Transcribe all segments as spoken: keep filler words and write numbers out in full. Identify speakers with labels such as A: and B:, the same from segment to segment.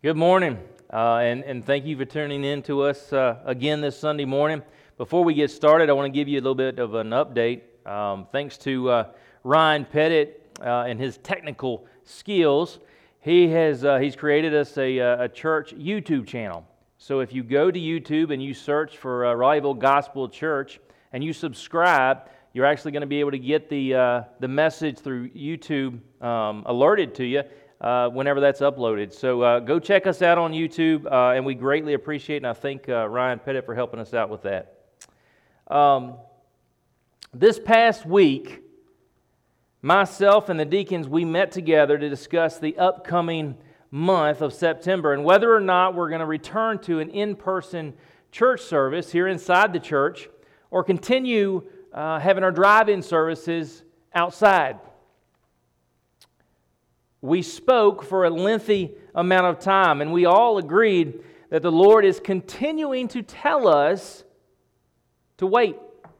A: Good morning, uh, and, and thank you for tuning in to us uh, again this Sunday morning. Before we get started, I want to give you a little bit of an update. Um, thanks to uh, Ryan Pettit uh, and his technical skills, he has uh, he's created us a, a church YouTube channel. So if you go to YouTube and you search for uh, Raleigville Gospel Church and you subscribe, you're actually going to be able to get the uh, the message through YouTube um, alerted to you Uh, whenever that's uploaded. So uh, go check us out on YouTube, uh, and we greatly appreciate it, and I thank uh, Ryan Pettit for helping us out with that. Um, this past week, myself and the deacons, we met together to discuss the upcoming month of September and whether or not we're going to return to an in-person church service here inside the church or continue uh, having our drive-in services outside. We spoke for a lengthy amount of time, and we all agreed that the Lord is continuing to tell us to wait.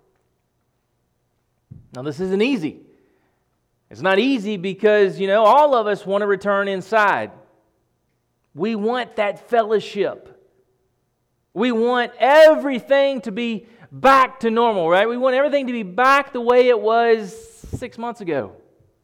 A: Now, this isn't easy. It's not easy because, you know, all of us want to return inside. We want that fellowship. We want everything to be back to normal, right? We want everything to be back the way it was six months ago.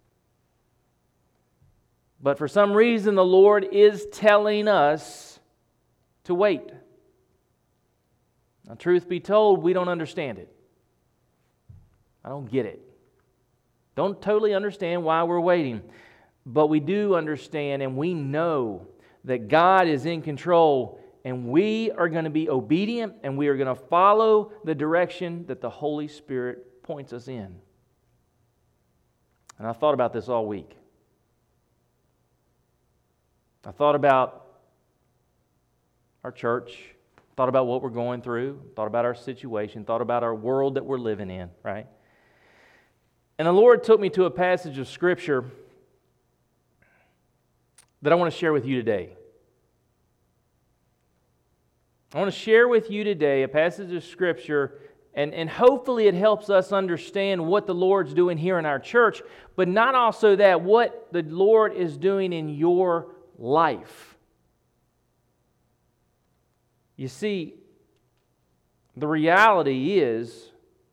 A: But for some reason, the Lord is telling us to wait. Now, truth be told, we don't understand it. I don't get it. Don't totally understand why we're waiting. But we do understand, and we know that God is in control, and we are going to be obedient, and we are going to follow the direction that the Holy Spirit points us in. And I thought about this all week. I thought about our church, thought about what we're going through, thought about our situation, thought about our world that we're living in, right? And the Lord took me to a passage of Scripture that I want to share with you today. I want to share with you today a passage of Scripture, and, and hopefully it helps us understand what the Lord's doing here in our church, but not also that, what the Lord is doing in your life. You see, the reality is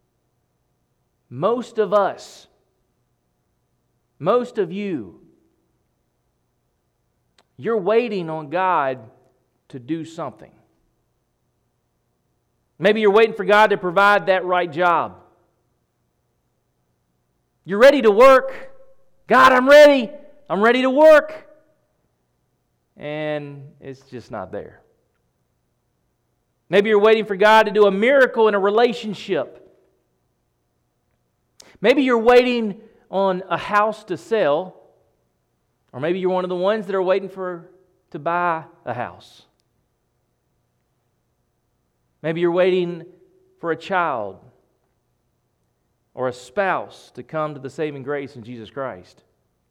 A: most of us, most of you, you're waiting on God to do something. Maybe you're waiting for God to provide that right job. You're ready to work. God, I'm ready. I'm ready to work. And it's just not there. Maybe you're waiting for God to do a miracle in a relationship. Maybe you're waiting on a house to sell, or maybe you're one of the ones that are waiting for to buy a house. Maybe you're waiting for a child or a spouse to come to the saving grace in Jesus Christ.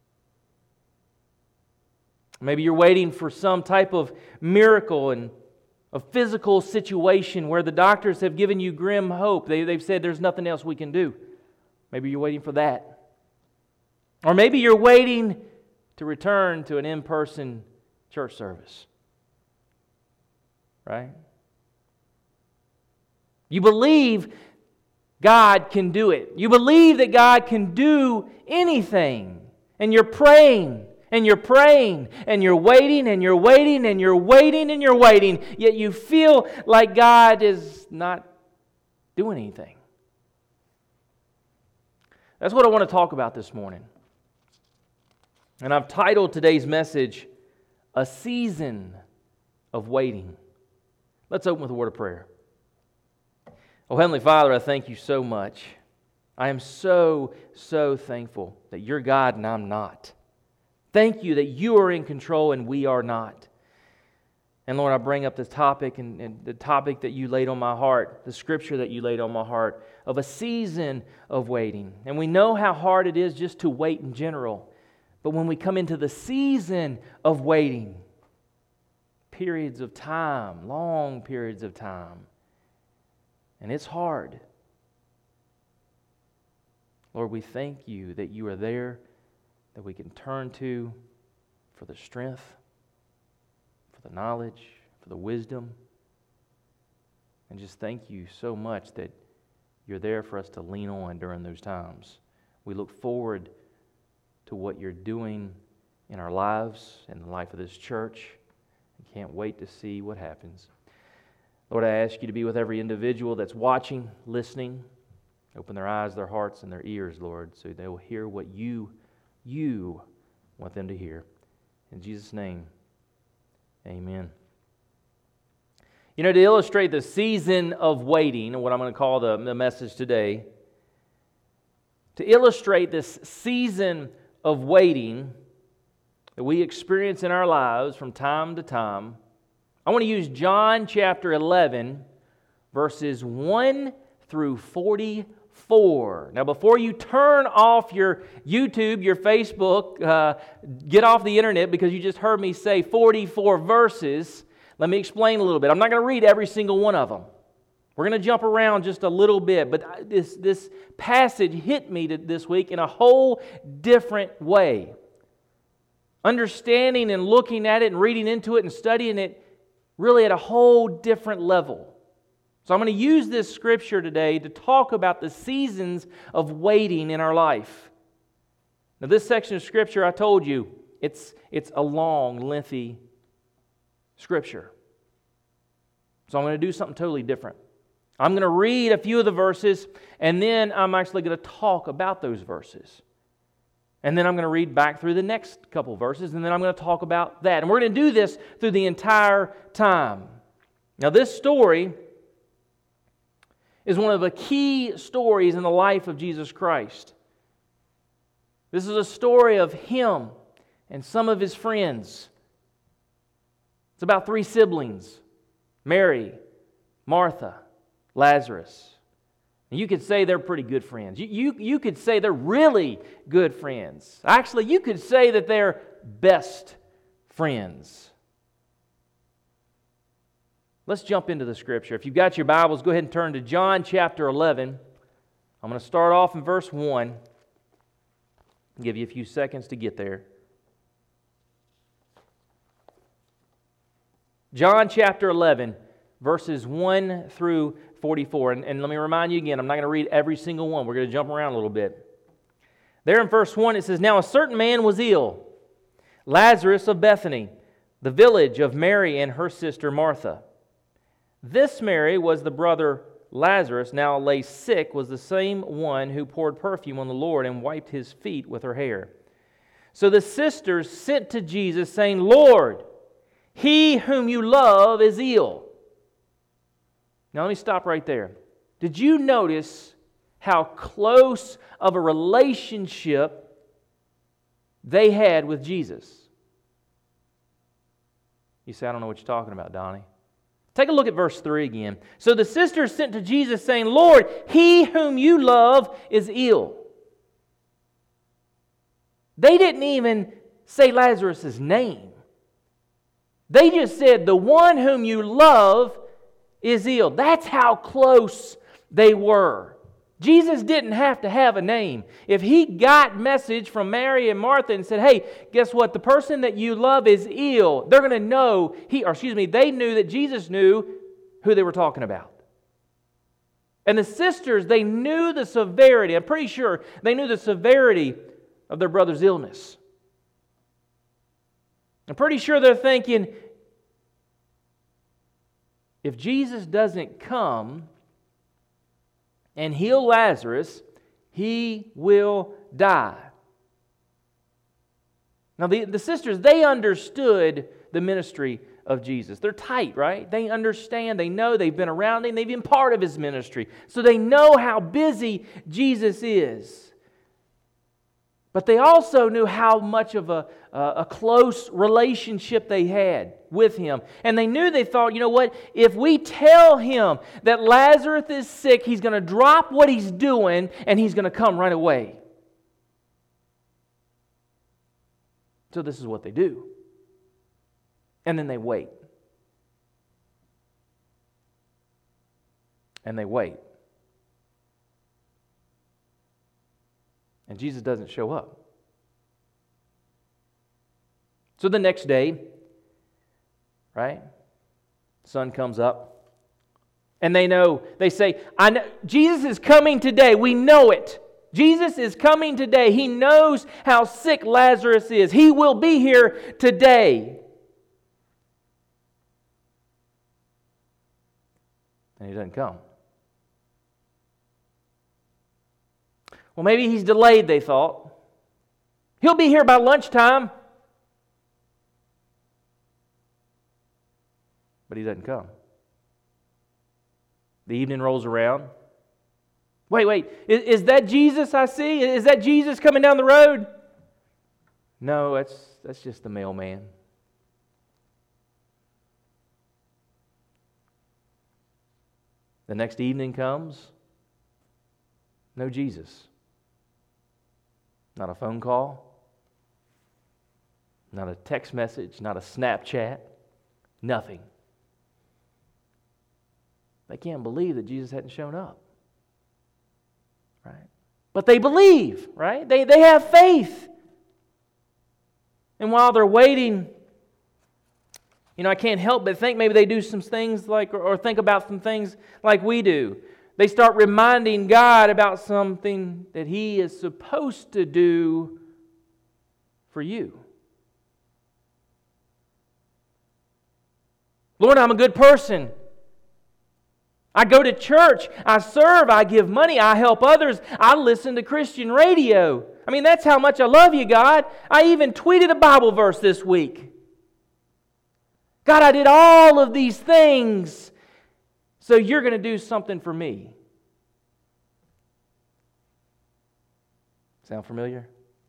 A: Maybe you're waiting for some type of miracle in a physical situation where the doctors have given you grim hope. They, they've said there's nothing else we can do. Maybe you're waiting for that. Or maybe you're waiting to return to an in-person church service. Right? You believe God can do it. You believe that God can do anything. And you're praying. And you're praying, and you're waiting, and you're waiting, and you're waiting, and you're waiting, yet you feel like God is not doing anything. That's what I want to talk about this morning. And I've titled today's message, A Season of Waiting. Let's open with a word of prayer. Oh, Heavenly Father, I thank you so much. I am so, so thankful that you're God and I'm not. Thank you that you are in control and we are not. And Lord, I bring up this topic and, and the topic that you laid on my heart, the scripture that you laid on my heart, of a season of waiting. And we know how hard it is just to wait in general. But when we come into the season of waiting, periods of time, long periods of time, and it's hard. Lord, we thank you that you are there, that we can turn to for the strength, for for the knowledge, for the wisdom. And just thank you so much that you're there for us to lean on during those times. We look forward to what you're doing in our lives, in the life of this church. I can't wait to see what happens. Lord, I ask you to be with every individual that's watching, listening. Open their eyes, their hearts, and their ears, Lord, so they will hear what you, you want them to hear. In Jesus' name, amen. You know, to illustrate the season of waiting, what I'm going to call the, the message today, to illustrate this season of waiting that we experience in our lives from time to time, I want to use John chapter eleven, verses one through forty-four. Now, before you turn off your YouTube, your Facebook, uh, get off the internet because you just heard me say forty-four verses, let me explain a little bit. I'm not going to read every single one of them. We're going to jump around just a little bit, but this, this passage hit me to, this week in a whole different way. Understanding and looking at it and reading into it and studying it really at a whole different level. So I'm going to use this scripture today to talk about the seasons of waiting in our life. Now, this section of scripture, I told you, it's, it's a long, lengthy scripture. So I'm going to do something totally different. I'm going to read a few of the verses, and then I'm actually going to talk about those verses. And then I'm going to read back through the next couple verses, and then I'm going to talk about that. And we're going to do this through the entire time. Now, this story is one of the key stories in the life of Jesus Christ. This is a story of Him and some of His friends. It's about three siblings, Mary, Martha, Lazarus. And you could say they're pretty good friends. You, you, you could say they're really good friends. Actually, you could say that they're best friends. Let's jump into the scripture. If you've got your Bibles, go ahead and turn to John chapter eleven. I'm going to start off in verse one. I'll give you a few seconds to get there. John chapter eleven, verses one through forty-four. And, and let me remind you again, I'm not going to read every single one. We're going to jump around a little bit. There in verse one it says, "Now a certain man was ill, Lazarus of Bethany, the village of Mary and her sister Martha. This Mary was the brother Lazarus, now lay sick, was the same one who poured perfume on the Lord and wiped His feet with her hair. So the sisters sent to Jesus, saying, 'Lord, he whom you love is ill.'" Now let me stop right there. Did you notice how close of a relationship they had with Jesus? You say, "I don't know what you're talking about, Donnie." Take a look at verse three again. "So the sisters sent to Jesus, saying, 'Lord, he whom you love is ill.'" They didn't even say Lazarus' name. They just said, "The one whom you love is ill." That's how close they were. Jesus didn't have to have a name. If He got message from Mary and Martha and said, "Hey, guess what? The person that you love is ill," they're going to know, he, or excuse me, they knew that Jesus knew who they were talking about. And the sisters, they knew the severity, I'm pretty sure they knew the severity of their brother's illness. I'm pretty sure they're thinking, if Jesus doesn't come and heal Lazarus, he will die. Now, the, the sisters, they understood the ministry of Jesus. They're tight, right? They understand, they know, they've been around him, they've been part of His ministry. So they know how busy Jesus is. But they also knew how much of a, uh, a close relationship they had with Him. And they knew, they thought, you know what? If we tell Him that Lazarus is sick, He's going to drop what He's doing and He's going to come right away. So this is what they do. And then they wait. And they wait. And Jesus doesn't show up. So the next day, right? Sun comes up. And they know, they say, I know, Jesus is coming today. We know it. Jesus is coming today. He knows how sick Lazarus is. He will be here today. And he doesn't come. Well, maybe he's delayed, they thought. He'll be here by lunchtime. But he doesn't come. The evening rolls around. Wait, wait, is, is that Jesus I see? Is that Jesus coming down the road? No, that's that's just the mailman. The next evening comes. No Jesus. Not a phone call. Not a text message. Not a Snapchat. Nothing. They can't believe that Jesus hadn't shown up. Right? But they believe, right? They, they have faith. And while they're waiting, you know, I can't help but think maybe they do some things like, or, or think about some things like we do. They start reminding God about something that He is supposed to do for you. Lord, I'm a good person. I go to church, I serve, I give money, I help others, I listen to Christian radio. I mean, that's how much I love you, God. I even tweeted a Bible verse this week. God, I did all of these things, so you're going to do something for me. Sound familiar?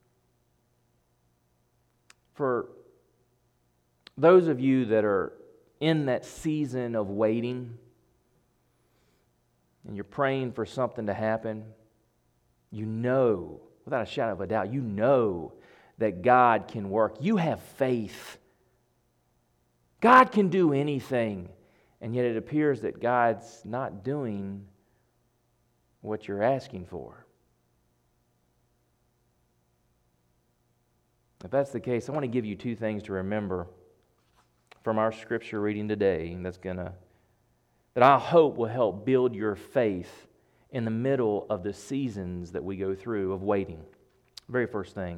A: For those of you that are in that season of waiting, and you're praying for something to happen, you know, without a shadow of a doubt, you know that God can work. You have faith. God can do anything, and yet it appears that God's not doing what you're asking for. If that's the case, I want to give you two things to remember from our scripture reading today, and that's going to that I hope will help build your faith in the middle of the seasons that we go through of waiting. Very first thing.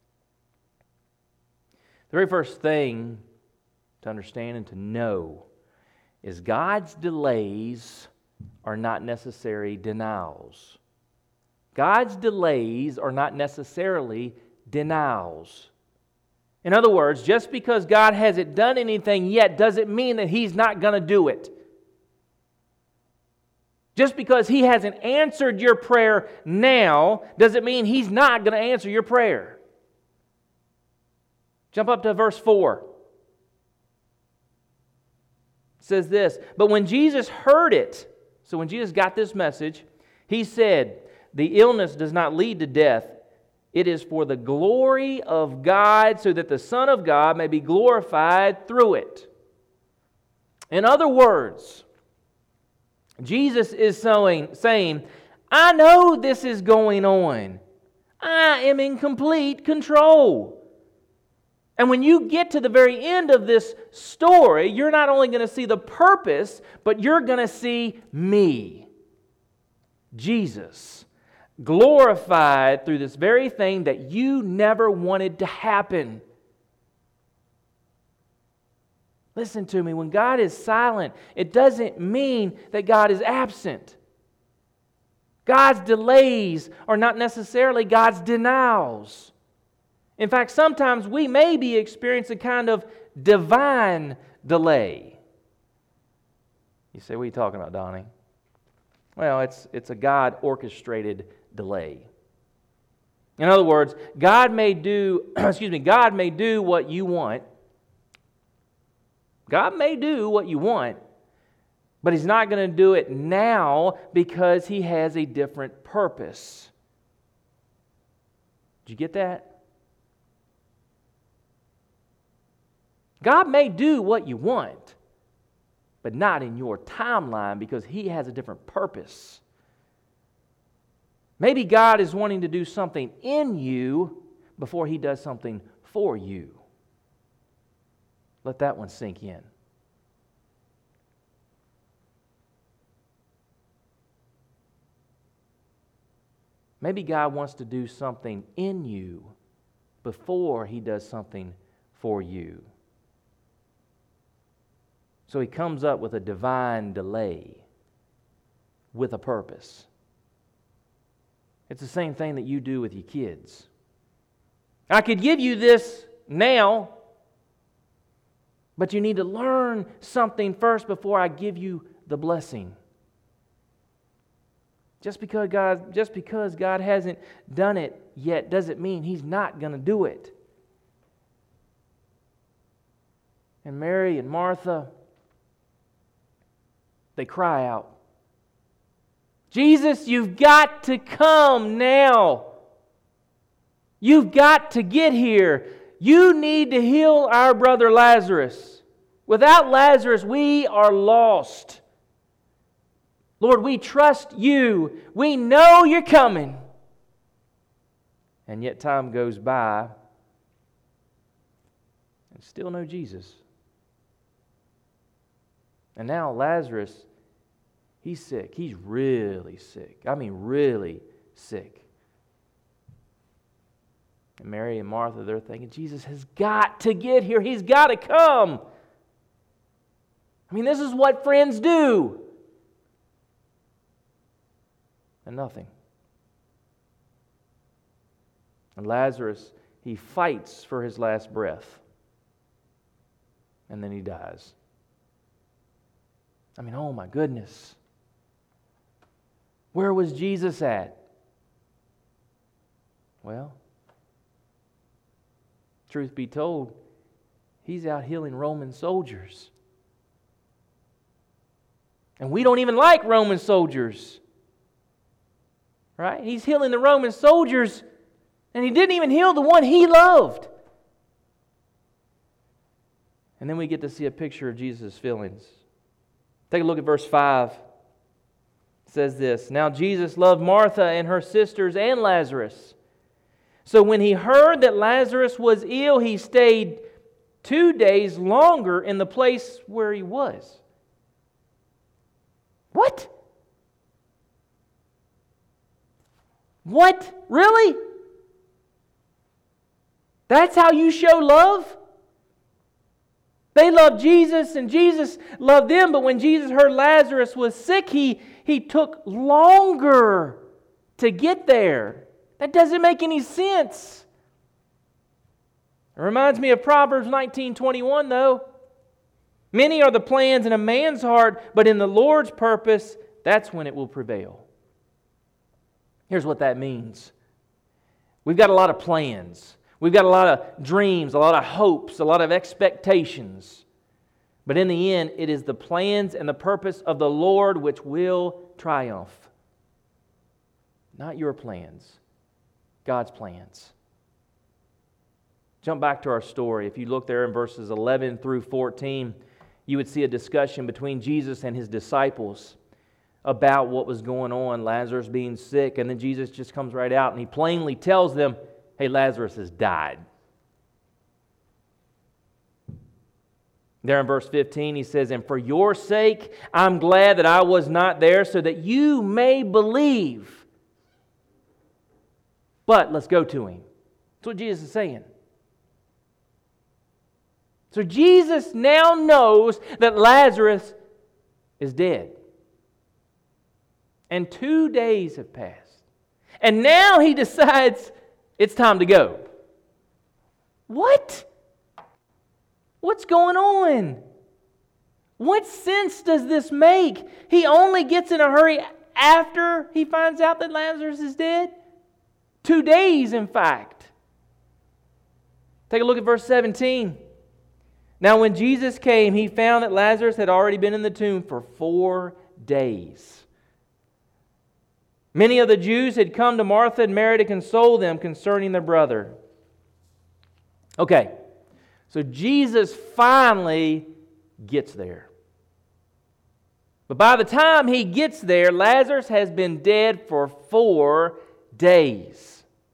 A: The very first thing to understand and to know is God's delays are not necessary denials. God's delays are not necessarily denials. In other words, just because God hasn't done anything yet doesn't mean that He's not going to do it. Just because He hasn't answered your prayer now doesn't mean He's not going to answer your prayer. Jump up to verse four. It says this, but when Jesus heard it, so when Jesus got this message, He said, the illness does not lead to death. It is for the glory of God, so that the Son of God may be glorified through it. In other words, Jesus is saying, I know this is going on. I am in complete control. And when you get to the very end of this story, you're not only going to see the purpose, but you're going to see me, Jesus, glorified through this very thing that you never wanted to happen. Listen to me, when God is silent, it doesn't mean that God is absent. God's delays are not necessarily God's denials. In fact, sometimes we may be experiencing a kind of divine delay. You say, what are you talking about, Donnie? Well, it's, it's a God-orchestrated delay. In other words, God may do, excuse me, God may do what you want. God may do what you want, but He's not going to do it now because He has a different purpose. Did you get that? God may do what you want, but not in your timeline because He has a different purpose. Maybe God is wanting to do something in you before He does something for you. Let that one sink in. Maybe God wants to do something in you before He does something for you. So He comes up with a divine delay with a purpose. It's the same thing that you do with your kids. I could give you this now, but you need to learn something first before I give you the blessing. Just because God, just because God hasn't done it yet doesn't mean He's not going to do it. And Mary and Martha, they cry out, Jesus, you've got to come now. You've got to get here. You need to heal our brother Lazarus. Without Lazarus, we are lost. Lord, we trust You. We know You're coming. And yet time goes by and still no Jesus. And now Lazarus, he's sick. He's really sick. I mean, really sick. And Mary and Martha, they're thinking, Jesus has got to get here. He's got to come. I mean, this is what friends do. And nothing. And Lazarus, he fights for his last breath. And then he dies. I mean, oh my goodness. Where was Jesus at? Well, truth be told, He's out healing Roman soldiers. And we don't even like Roman soldiers. Right? He's healing the Roman soldiers, and He didn't even heal the one He loved. And then we get to see a picture of Jesus' feelings. Take a look at verse five. It says this, Now Jesus loved Martha and her sisters and Lazarus. So when He heard that Lazarus was ill, He stayed two days longer in the place where he was. What? What? Really? That's how you show love? They loved Jesus and Jesus loved them, but when Jesus heard Lazarus was sick, he, he took longer to get there. That doesn't make any sense. It reminds me of Proverbs nineteen twenty-one, though. Many are the plans in a man's heart, but in the Lord's purpose, that's when it will prevail. Here's what that means. We've got a lot of plans. We've got a lot of dreams, a lot of hopes, a lot of expectations. But in the end, it is the plans and the purpose of the Lord which will triumph. Not your plans, God's plans. Jump back to our story. If you look there in verses eleven through fourteen, you would see a discussion between Jesus and His disciples about what was going on, Lazarus being sick. And then Jesus just comes right out and He plainly tells them, hey, Lazarus has died. There in verse fifteen, He says, and for your sake, I'm glad that I was not there so that you may believe. But let's go to Him. That's what Jesus is saying. So Jesus now knows that Lazarus is dead. And two days have passed. And now He decides it's time to go. What? What's going on? What sense does this make? He only gets in a hurry after he finds out that Lazarus is dead? Two days, in fact. Take a look at verse seventeen. Now when Jesus came, He found that Lazarus had already been in the tomb for four days. Many of the Jews had come to Martha and Mary to console them concerning their brother. Okay, so Jesus finally gets there. But by the time He gets there, Lazarus has been dead for four days.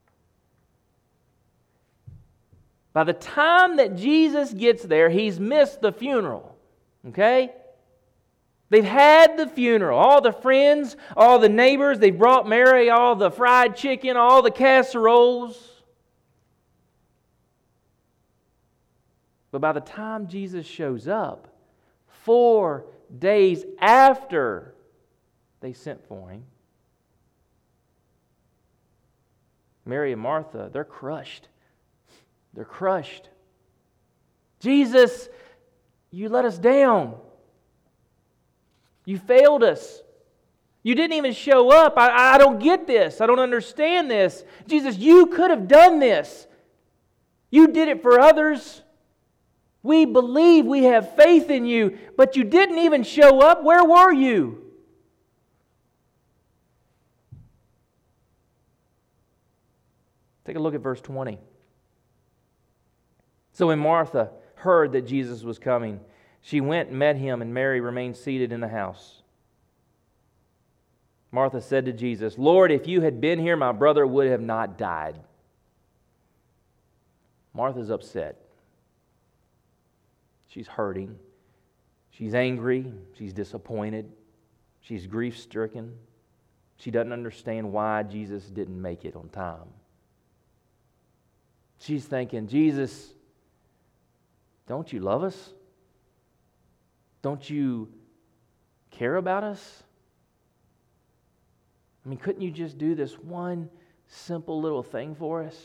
A: By the time that Jesus gets there, He's missed the funeral. Okay? They've had the funeral. All the friends, all the neighbors, they've brought Mary all the fried chicken, all the casseroles. But by the time Jesus shows up, four days after they sent for Him, Mary and Martha, they're crushed. They're crushed. Jesus, you let us down. You failed us. You didn't even show up. I, I don't get this. I don't understand this. Jesus, you could have done this. You did it for others. We believe, we have faith in you, but you didn't even show up. Where were you? Take a look at verse twenty. So when Martha heard that Jesus was coming, she went and met Him, and Mary remained seated in the house. Martha said to Jesus, Lord, if you had been here, my brother would have not died. Martha's upset. She's hurting. She's angry. She's disappointed. She's grief-stricken. She doesn't understand why Jesus didn't make it on time. She's thinking, Jesus, don't you love us? Don't you care about us? I mean, couldn't you just do this one simple little thing for us?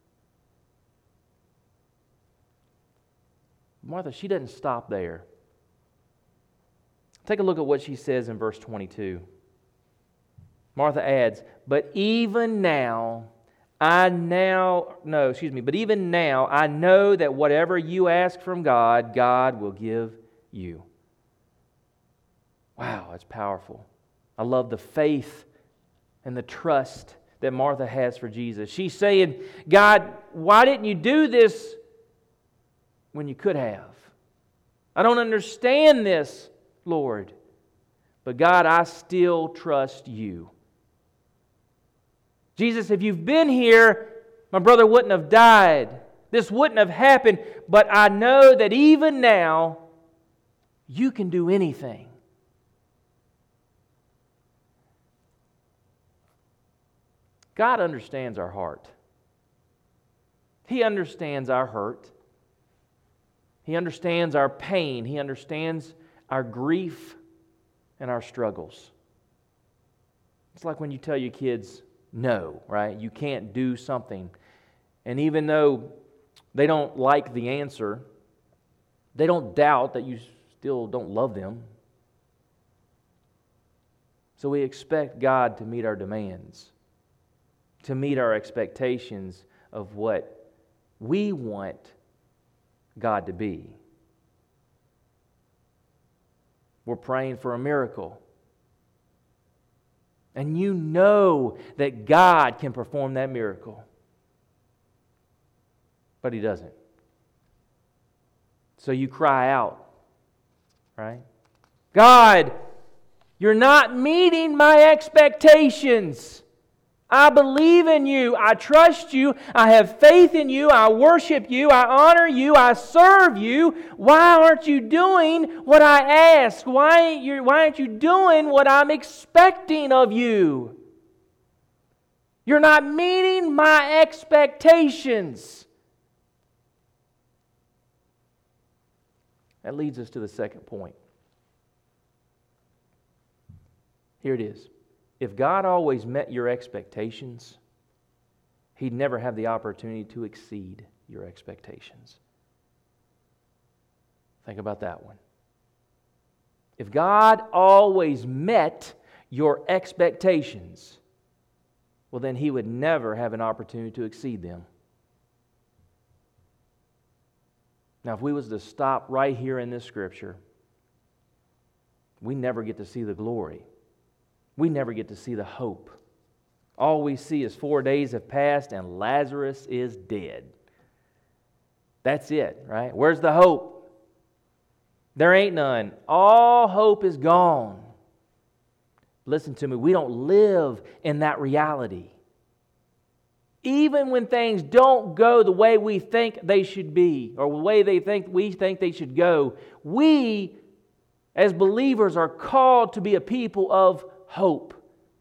A: Martha, she doesn't stop there. Take a look at what she says in verse twenty-two. Martha adds, but even now, I now, no, excuse me, but even now, I know that whatever you ask from God, God will give you. Wow, that's powerful. I love the faith and the trust that Martha has for Jesus. She's saying, God, why didn't you do this when you could have? I don't understand this, Lord. But God, I still trust you. Jesus, if you've been here, my brother wouldn't have died. This wouldn't have happened. But I know that even now, you can do anything. God understands our heart. He understands our hurt. He understands our pain. He understands our grief and our struggles. It's like when you tell your kids no, right? You can't do something. And even though they don't like the answer, they don't doubt that you still don't love them. So we expect God to meet our demands, to meet our expectations of what we want God to be. We're praying for a miracle. And you know that God can perform that miracle. But He doesn't. So you cry out, right? God, you're not meeting my expectations. I believe in you. I trust you. I have faith in you. I worship you. I honor you. I serve you. Why aren't you doing what I ask? Why, you're, why aren't you doing what I'm expecting of you? You're not meeting my expectations. That leads us to the second point. Here it is. If God always met your expectations, He'd never have the opportunity to exceed your expectations. Think about that one. If God always met your expectations, well, then He would never have an opportunity to exceed them. Now, if we was to stop right here in this scripture, we never get to see the glory. We never get to see the hope. All we see is four days have passed and Lazarus is dead. That's it, right? Where's the hope? There ain't none. All hope is gone. Listen to me, we don't live in that reality. Even when things don't go the way we think they should be, or the way they think we think they should go, we as believers, are called to be a people of hope.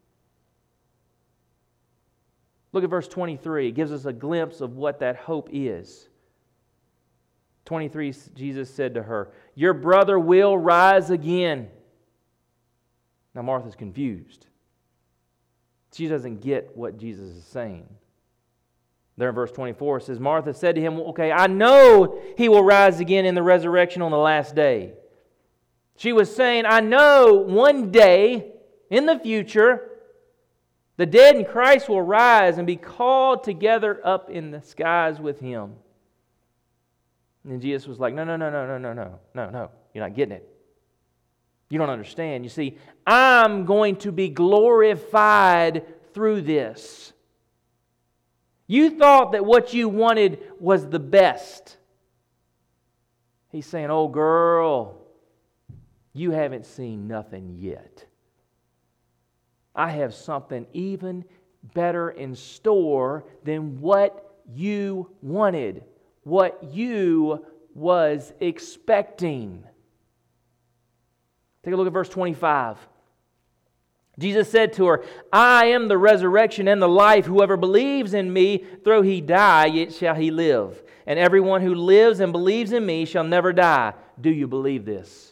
A: Look at verse twenty-three. It gives us a glimpse of what that hope is. twenty-three, Jesus said to her, "Your brother will rise again." Now Martha's confused. She doesn't get what Jesus is saying. There in verse twenty-four it says, Martha said to him, "Okay, I know he will rise again in the resurrection on the last day." She was saying, I know one day in the future, the dead in Christ will rise and be called together up in the skies with Him. And Jesus was like, no, no, no, no, no, no, no, no, no. You're not getting it. You don't understand. You see, I'm going to be glorified through this. You thought that what you wanted was the best. He's saying, oh girl, you haven't seen nothing yet. I have something even better in store than what you wanted, what you was expecting. Take a look at verse twenty-five. Jesus said to her, "I am the resurrection and the life. Whoever believes in me, though he die, yet shall he live. And everyone who lives and believes in me shall never die." Do you believe this?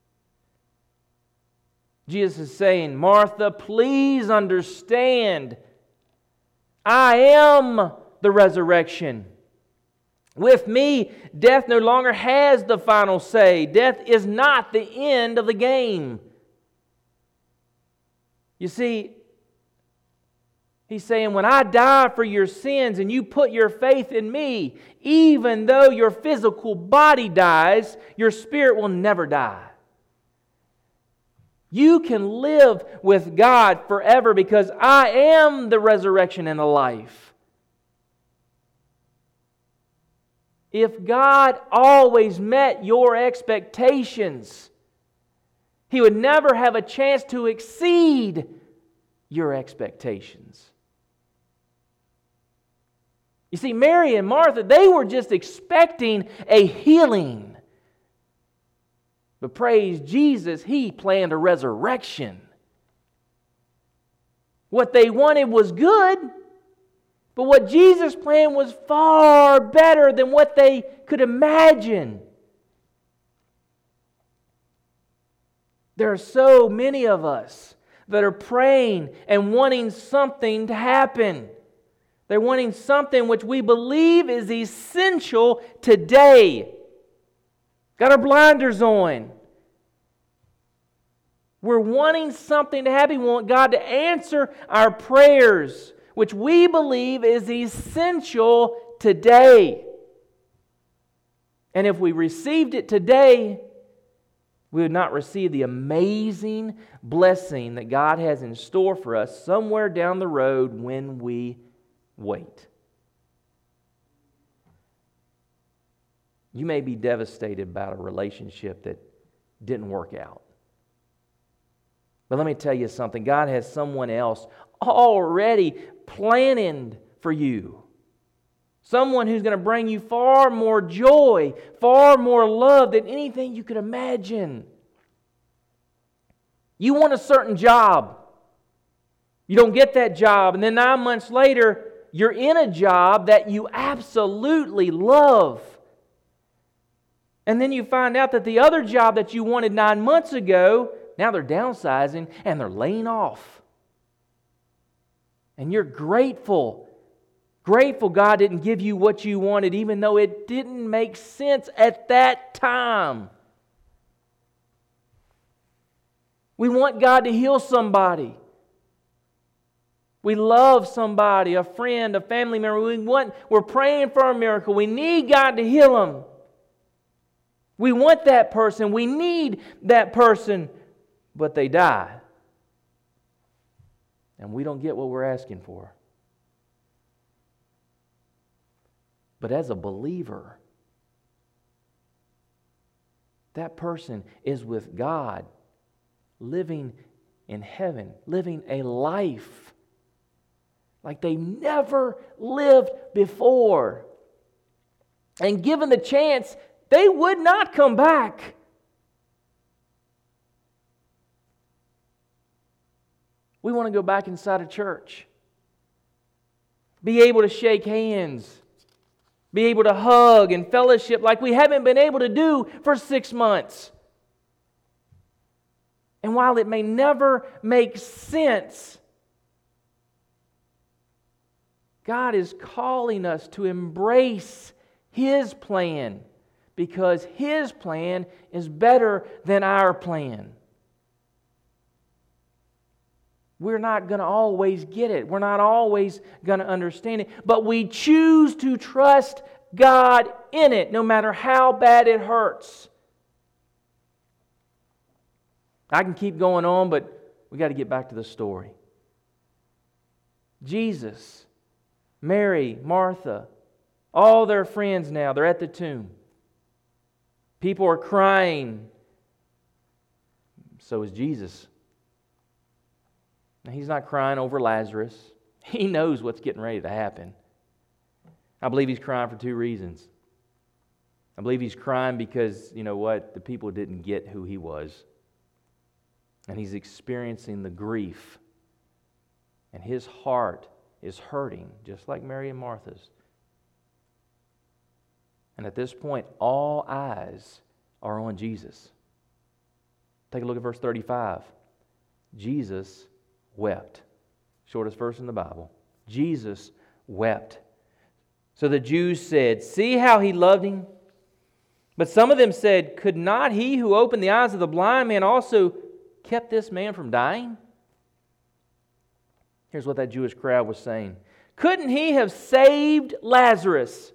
A: Jesus is saying, Martha, please understand. I am the resurrection. With me, death no longer has the final say. Death is not the end of the game. You see, He's saying, when I die for your sins and you put your faith in me, even though your physical body dies, your spirit will never die. You can live with God forever because I am the resurrection and the life. If God always met your expectations, He would never have a chance to exceed your expectations. You see, Mary and Martha, they were just expecting a healing. But praise Jesus, He planned a resurrection. What they wanted was good, but what Jesus planned was far better than what they could imagine. There are so many of us that are praying and wanting something to happen. They're wanting something which we believe is essential today. Got our blinders on. We're wanting something to happen. We want God to answer our prayers, which we believe is essential today. And if we received it today, we would not receive the amazing blessing that God has in store for us somewhere down the road when we wait. You may be devastated about a relationship that didn't work out. But let me tell you something. God has someone else already planning for you. Someone who's going to bring you far more joy, far more love than anything you could imagine. You want a certain job. You don't get that job, and then nine months later, you're in a job that you absolutely love. And then you find out that the other job that you wanted nine months ago, now they're downsizing and they're laying off. And you're grateful. Grateful God didn't give you what you wanted, even though it didn't make sense at that time. We want God to heal somebody. We love somebody, a friend, a family member. We want, we're praying for a miracle. We need God to heal them. We want that person. We need that person. But they die. And we don't get what we're asking for. But as a believer, that person is with God, living in heaven, living a life like they never lived before. And given the chance, they would not come back. We want to go back inside a church. Be able to shake hands. Be able to hug and fellowship like we haven't been able to do for six months. And while it may never make sense, God is calling us to embrace His plan because His plan is better than our plan. We're not going to always get it. We're not always going to understand it. But we choose to trust God in it, no matter how bad it hurts. I can keep going on, but we got to get back to the story. Jesus, Mary, Martha, all their friends now, they're at the tomb. People are crying. So is Jesus. Now, He's not crying over Lazarus. He knows what's getting ready to happen. I believe He's crying for two reasons. I believe He's crying because, you know what, the people didn't get who He was. And He's experiencing the grief. And His heart is hurting, just like Mary and Martha's. And at this point, all eyes are on Jesus. Take a look at verse thirty-five. Jesus wept. Shortest verse in the Bible. Jesus wept. So the Jews said, "See how He loved him?" But some of them said, "Could not He who opened the eyes of the blind man also kept this man from dying?" Here's what that Jewish crowd was saying. Couldn't He have saved Lazarus?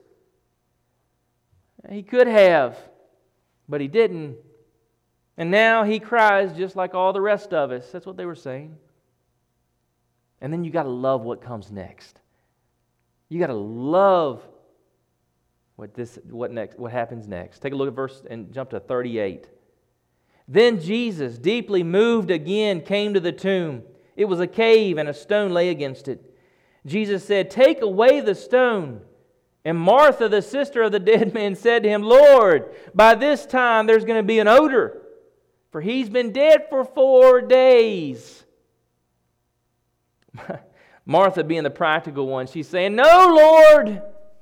A: He could have, but He didn't. And now He cries just like all the rest of us. That's what they were saying. And then you got to love what comes next. You got to love what this what next what happens next. Take a look at verse and jump to thirty-eight. Then Jesus, deeply moved again, came to the tomb. It was a cave, and a stone lay against it. Jesus said, "Take away the stone." And Martha, the sister of the dead man, said to Him, "Lord, by this time there's going to be an odor, for he's been dead for four days." Martha, being the practical one, she's saying, "No, Lord.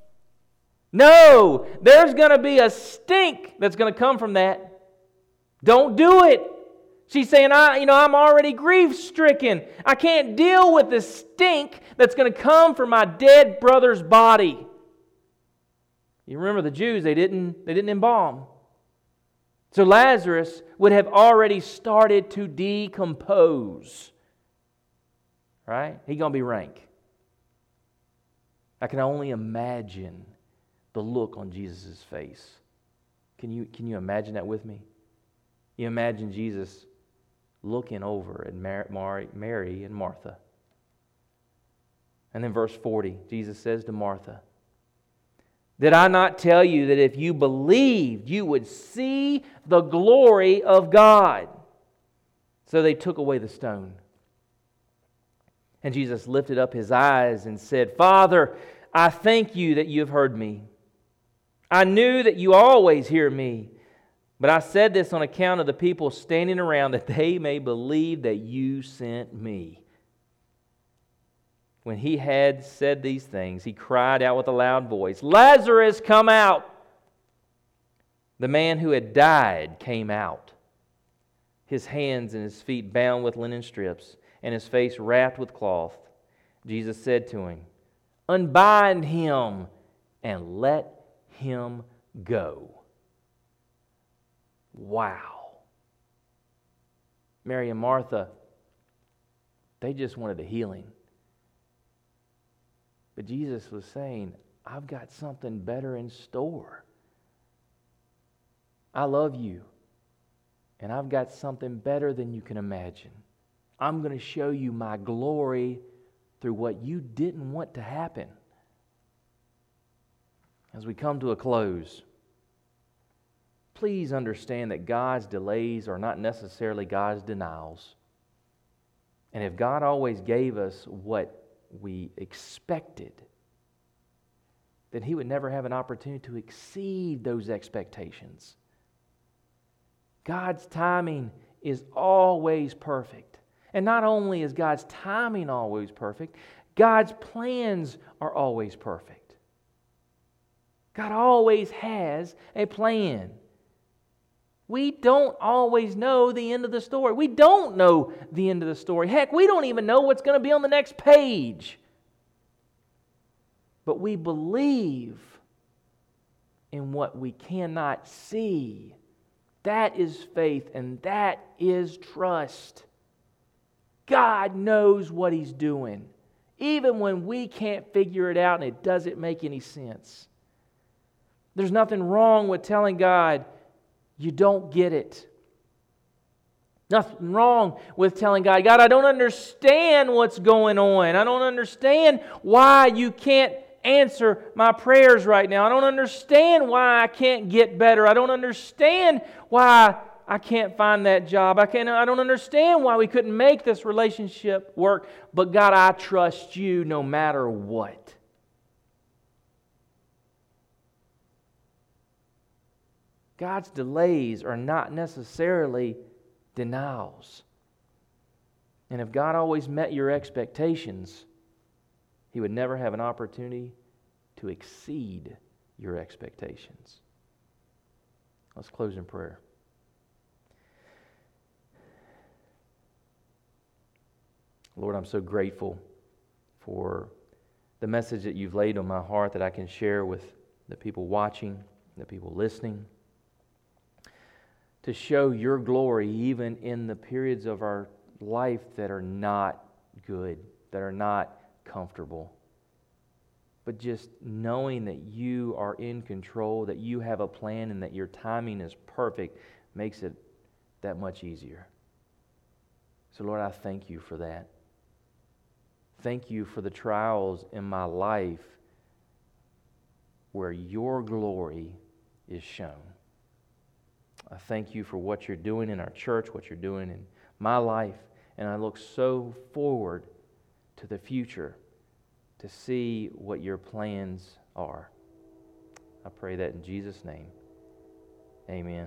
A: No, there's going to be a stink that's going to come from that. Don't do it." She's saying, I, you know, I'm already grief-stricken. I can't deal with the stink that's going to come from my dead brother's body. You remember the Jews, they didn't, they didn't embalm. So Lazarus would have already started to decompose. Right? He's going to be rank. I can only imagine the look on Jesus' face. Can you, can you imagine that with me? You imagine Jesus looking over at Mary, Mary and Martha. And then verse forty, Jesus says to Martha, "Did I not tell you that if you believed, you would see the glory of God?" So they took away the stone. And Jesus lifted up His eyes and said, "Father, I thank You that You have heard me. I knew that You always hear me, but I said this on account of the people standing around, that they may believe that You sent me." When He had said these things, He cried out with a loud voice, "Lazarus, come out!" The man who had died came out, his hands and his feet bound with linen strips, and his face wrapped with cloth. Jesus said to him, "Unbind him and let him go." Wow. Mary and Martha, they just wanted a healing. But Jesus was saying, I've got something better in store. I love you, and I've got something better than you can imagine. I'm going to show you my glory through what you didn't want to happen. As we come to a close, please understand that God's delays are not necessarily God's denials. And if God always gave us what we expected, then He would never have an opportunity to exceed those expectations. God's timing is always perfect. And not only is God's timing always perfect, God's plans are always perfect. God always has a plan. We don't always know the end of the story. We don't know the end of the story. Heck, we don't even know what's going to be on the next page. But we believe in what we cannot see. That is faith, and that is trust. God knows what He's doing, even when we can't figure it out and it doesn't make any sense. There's nothing wrong with telling God, you don't get it. Nothing wrong with telling God, God, I don't understand what's going on. I don't understand why you can't answer my prayers right now. I don't understand why I can't get better. I don't understand why I can't find that job. I can't, I don't understand why we couldn't make this relationship work. But God, I trust you no matter what. God's delays are not necessarily denials. And if God always met your expectations, He would never have an opportunity to exceed your expectations. Let's close in prayer. Lord, I'm so grateful for the message that You've laid on my heart that I can share with the people watching, the people listening, to show Your glory even in the periods of our life that are not good, that are not comfortable. But just knowing that You are in control, that You have a plan, and that Your timing is perfect makes it that much easier. So Lord, I thank You for that. Thank You for the trials in my life where Your glory is shown. I thank You for what You're doing in our church, what You're doing in my life, and I look so forward to the future to see what Your plans are. I pray that in Jesus' name. Amen.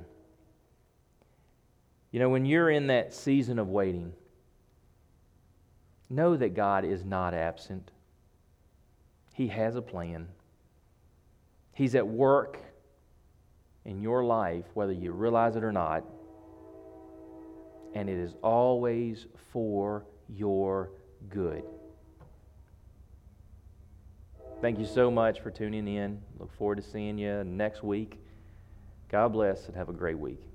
A: You know, when you're in that season of waiting, know that God is not absent. He has a plan. He's at work in your life, whether you realize it or not, and it is always for your good. Thank you so much for tuning in. Look forward to seeing you next week. God bless and have a great week.